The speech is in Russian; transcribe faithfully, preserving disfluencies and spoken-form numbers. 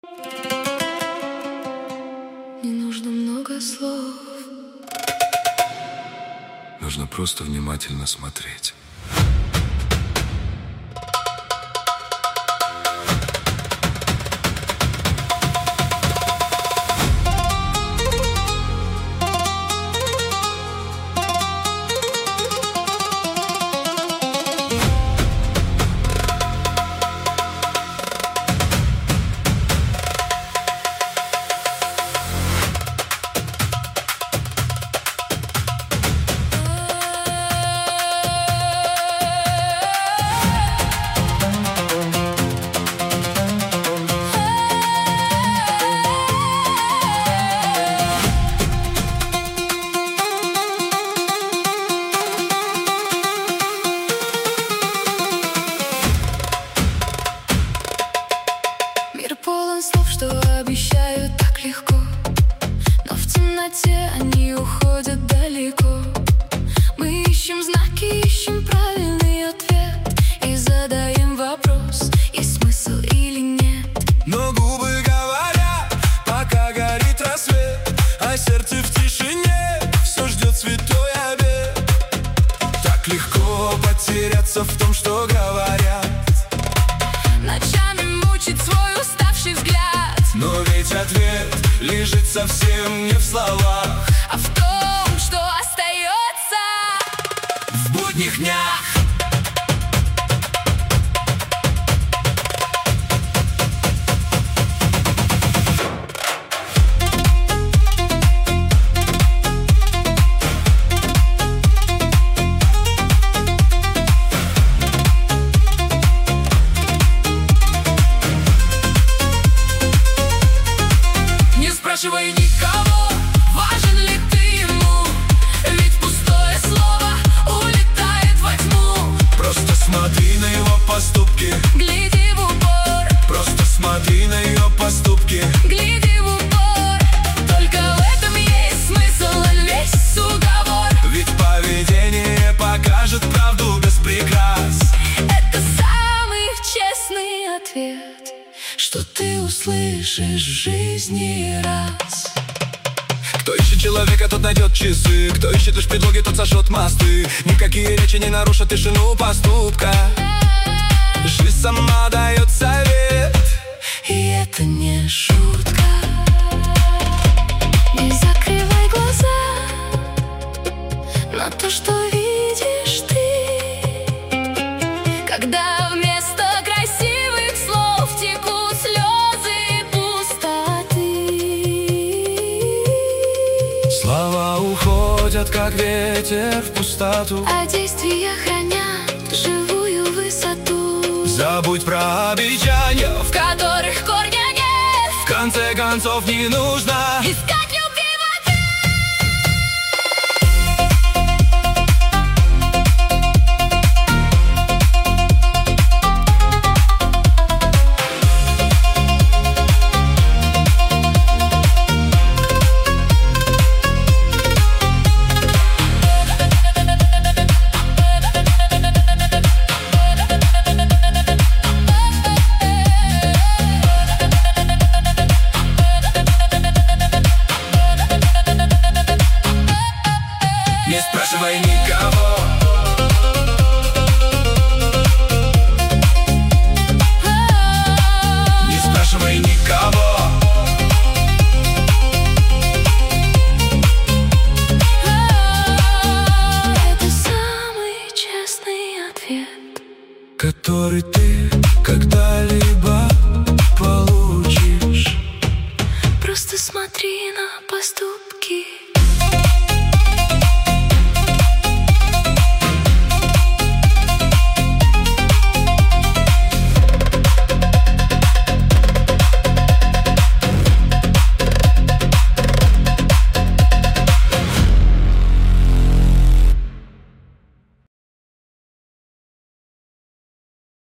Не нужно много слов. Нужно просто внимательно смотреть. Мир полон слов, что обещают так легко, но в темноте они уходят далеко. Мы ищем знаки, ищем правильный ответ и задаем вопрос, есть смысл или нет. Но губы говорят, пока горит рассвет, а сердце в тишине все ждет святой обет. Так легко потеряться в том, что говорят, Ночами мучить свой уставший взгляд. но ведь ответ лежит совсем не в словах, А в том, что остается в будних днях. Не спрашивай никого, важен ли ты ему, ведь пустое слово улетает во тьму. Просто смотри на его поступки, Гляди в упор, просто смотри на ее поступки. гляди в упор. Только в этом есть смысл, а весь уговор. Ведь поведение покажет правду без прикрас. Это самый честный ответ, что ты услышишь в жизни раз. Кто ищет человека, тот найдет часы. Кто ищет лишь предлоги, тот сожжет мосты. Никакие речи не нарушат тишину поступка. Жизнь сама дает совет, И это не шутка. Не закрывай глаза на то, что видишь ты, когда вместо красивых слов текут слезы пустоты. слова уходят, как ветер в пустоту. А действия хранят живую высоту, Забудь про обещания, в которых корня нет. в конце концов не нужно Искать любви в ответ. Не спрашивай никого, не спрашивай никого. Это самый честный ответ, Который ты когда-либо получишь. просто смотри на поступки.